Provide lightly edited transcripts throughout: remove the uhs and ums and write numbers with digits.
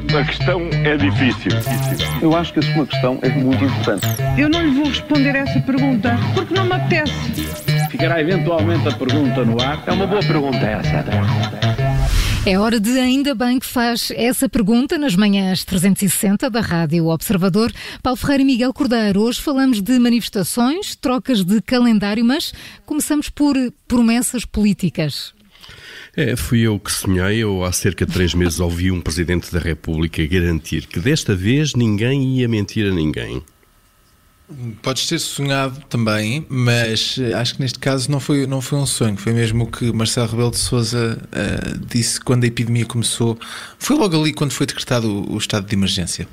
A questão é difícil. Eu acho que a sua questão é muito importante. Eu não lhe vou responder essa pergunta porque não me apetece. Ficará eventualmente a pergunta no ar. É uma boa pergunta essa. É hora de Ainda Bem que faz essa pergunta nas manhãs 360 da Rádio Observador. Paulo Ferreira e Miguel Cordeiro, hoje falamos de manifestações, trocas de calendário, mas começamos por promessas políticas. Fui eu que sonhei, ou há cerca de 3 meses ouvi um Presidente da República garantir que desta vez ninguém ia mentir a ninguém. Podes ter sonhado também, mas acho que neste caso não foi um sonho. Foi mesmo o que Marcelo Rebelo de Sousa disse quando a epidemia começou. Foi logo ali quando foi decretado o estado de emergência.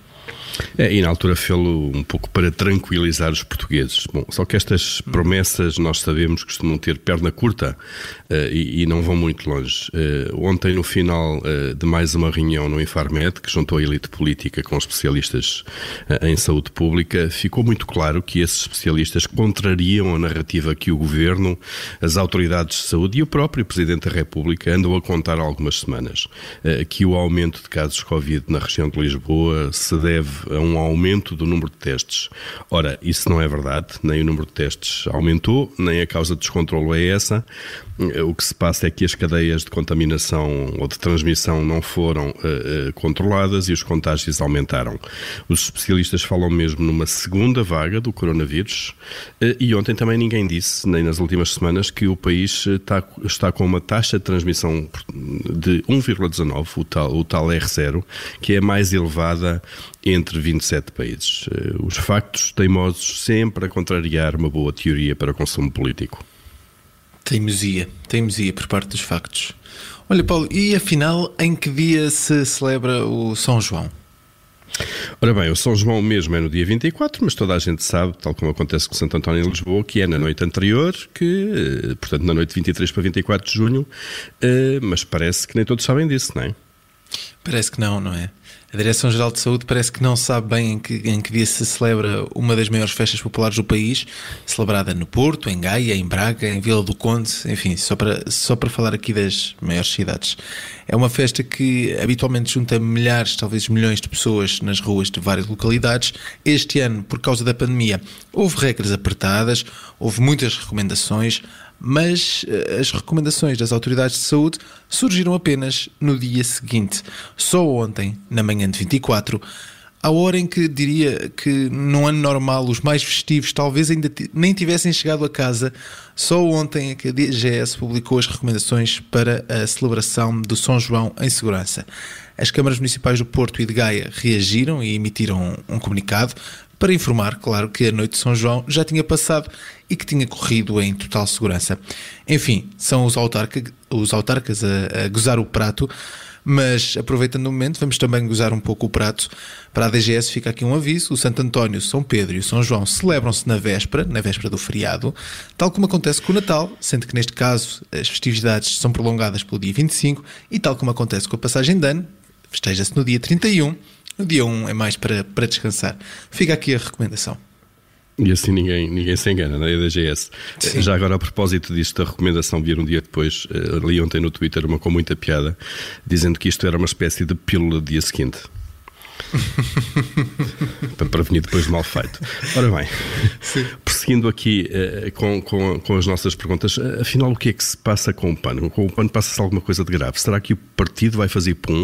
E na altura fê-lo um pouco para tranquilizar os portugueses. Bom, só que estas promessas nós sabemos que costumam ter perna curta e não vão muito longe. Ontem, no final de mais uma reunião no Infarmed, que juntou a elite política com especialistas em saúde pública, ficou muito claro que esses especialistas contrariam a narrativa que o Governo, as autoridades de saúde e o próprio Presidente da República andam a contar há algumas semanas. Que o aumento de casos de Covid na região de Lisboa se deve a um aumento do número de testes. Ora, isso não é verdade, nem o número de testes aumentou, nem a causa de descontrolo é essa. O que se passa é que as cadeias de contaminação ou de transmissão não foram controladas e os contágios aumentaram. Os especialistas falam mesmo numa segunda vaga do coronavírus e ontem também ninguém disse, nem nas últimas semanas, que o país está com uma taxa de transmissão de 1,19, o tal R0, que é a mais elevada entre 27 países. Os factos teimosos sempre a contrariar uma boa teoria para o consumo político. Teimosia por parte dos factos. Olha, Paulo, e afinal, em que dia se celebra o São João? Ora bem, o São João mesmo é no dia 24, mas toda a gente sabe, tal como acontece com Santo António em Lisboa, que é na noite anterior, portanto na noite de 23 para 24 de junho, mas parece que nem todos sabem disso, não é? Parece que não é? A Direção-Geral de Saúde parece que não sabe bem em que dia se celebra uma das maiores festas populares do país, celebrada no Porto, em Gaia, em Braga, em Vila do Conde, enfim, só para falar aqui das maiores cidades. É uma festa que habitualmente junta milhares, talvez milhões de pessoas nas ruas de várias localidades. Este ano, por causa da pandemia, houve regras apertadas, houve muitas recomendações, mas as recomendações das autoridades de saúde surgiram apenas no dia seguinte. Só ontem, na manhã de 24, à hora em que diria que num ano normal os mais festivos talvez ainda nem tivessem chegado a casa, só ontem é que a DGS publicou as recomendações para a celebração do São João em segurança. As câmaras municipais do Porto e de Gaia reagiram e emitiram um comunicado para informar, claro, que a noite de São João já tinha passado e que tinha corrido em total segurança. Enfim, são os autarcas a gozar o prato, mas aproveitando o momento, vamos também gozar um pouco o prato. Para a DGS fica aqui um aviso: o Santo António, São Pedro e o São João celebram-se na véspera do feriado, tal como acontece com o Natal, sendo que neste caso as festividades são prolongadas pelo dia 25 e tal como acontece com a passagem de ano, festeja-se no dia 31. No dia 1 é mais para descansar. Fica aqui a recomendação. E assim ninguém se engana, não é? A DGS. Sim. Já agora, a propósito disto, a recomendação vir um dia depois, li ontem no Twitter uma com muita piada, dizendo que isto era uma espécie de pílula do dia seguinte. Para prevenir depois de mal feito. Ora bem, sim. Prosseguindo aqui com as nossas perguntas, afinal o que é que se passa com o PAN? Com o PAN passa-se alguma coisa de grave? Será que o partido vai fazer pum?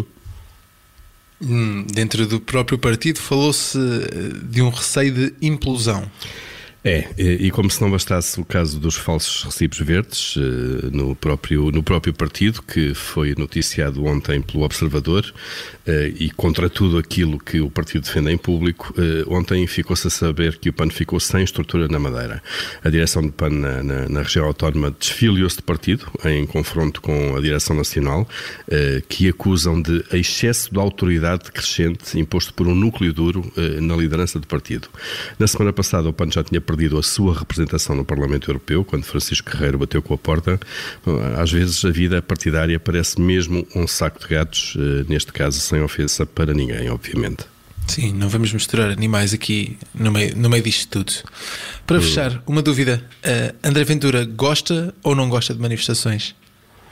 Dentro do próprio partido falou-se de um receio de implosão. E como se não bastasse o caso dos falsos recibos verdes no próprio partido, que foi noticiado ontem pelo Observador, e contra tudo aquilo que o partido defende em público, ontem ficou-se a saber que o PAN ficou sem estrutura na Madeira. A direção do PAN na região autónoma desfiliou-se de partido, em confronto com a direção nacional, que acusam de excesso de autoridade crescente imposto por um núcleo duro na liderança do partido. Na semana passada o PAN já tinha perdido a sua representação no Parlamento Europeu, quando Francisco Guerreiro bateu com a porta. Às vezes a vida partidária parece mesmo um saco de gatos, neste caso sem ofensa para ninguém, obviamente. Sim, não vamos misturar animais aqui no meio disto tudo. Para fechar, uma dúvida: André Ventura gosta ou não gosta de manifestações?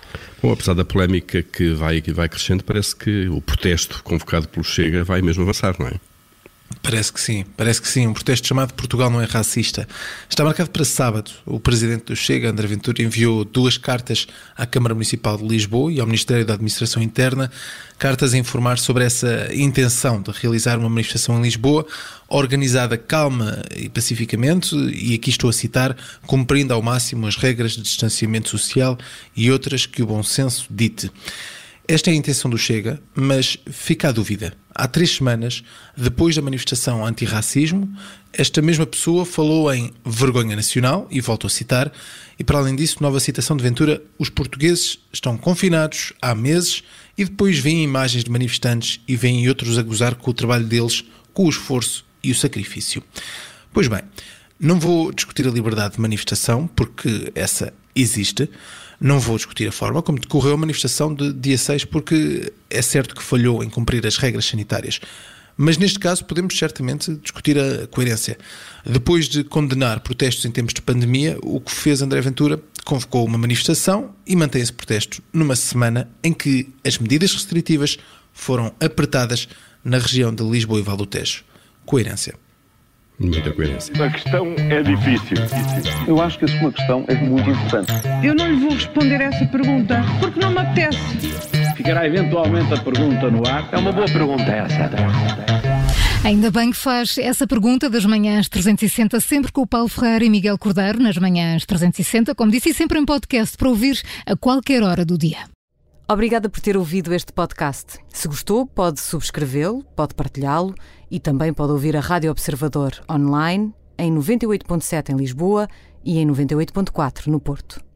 Bom, apesar da polémica que vai crescendo, parece que o protesto convocado pelo Chega vai mesmo avançar, não é? Parece que sim. Um protesto chamado Portugal não é racista. Está marcado para sábado. O presidente do Chega, André Ventura, enviou 2 cartas à Câmara Municipal de Lisboa e ao Ministério da Administração Interna, cartas a informar sobre essa intenção de realizar uma manifestação em Lisboa, organizada calma e pacificamente, e aqui estou a citar, cumprindo ao máximo as regras de distanciamento social e outras que o bom senso dite. Esta é a intenção do Chega, mas fica a dúvida. Há 3 semanas, depois da manifestação antirracismo, esta mesma pessoa falou em vergonha nacional, e volto a citar, e para além disso, nova citação de Ventura, os portugueses estão confinados há meses, e depois vêm imagens de manifestantes e vêm outros a gozar com o trabalho deles, com o esforço e o sacrifício. Pois bem, não vou discutir a liberdade de manifestação, porque essa existe. Não vou discutir a forma como decorreu a manifestação de dia 6, porque é certo que falhou em cumprir as regras sanitárias. Mas neste caso podemos certamente discutir a coerência. Depois de condenar protestos em tempos de pandemia, o que fez André Ventura? Convocou uma manifestação e mantém esse protesto numa semana em que as medidas restritivas foram apertadas na região de Lisboa e Val do Tejo. Coerência. Muita coerência. A questão é difícil. Eu acho que a sua questão é muito importante. Eu não lhe vou responder essa pergunta porque não me apetece. Ficará eventualmente a pergunta no ar. É uma boa pergunta essa. Ainda bem que faz essa pergunta das manhãs 360, sempre com o Paulo Ferreira e Miguel Cordeiro, nas manhãs 360, como disse, e sempre em podcast para ouvir a qualquer hora do dia. Obrigada por ter ouvido este podcast. Se gostou, pode subscrevê-lo, pode partilhá-lo e também pode ouvir a Rádio Observador online em 98.7 em Lisboa e em 98.4 no Porto.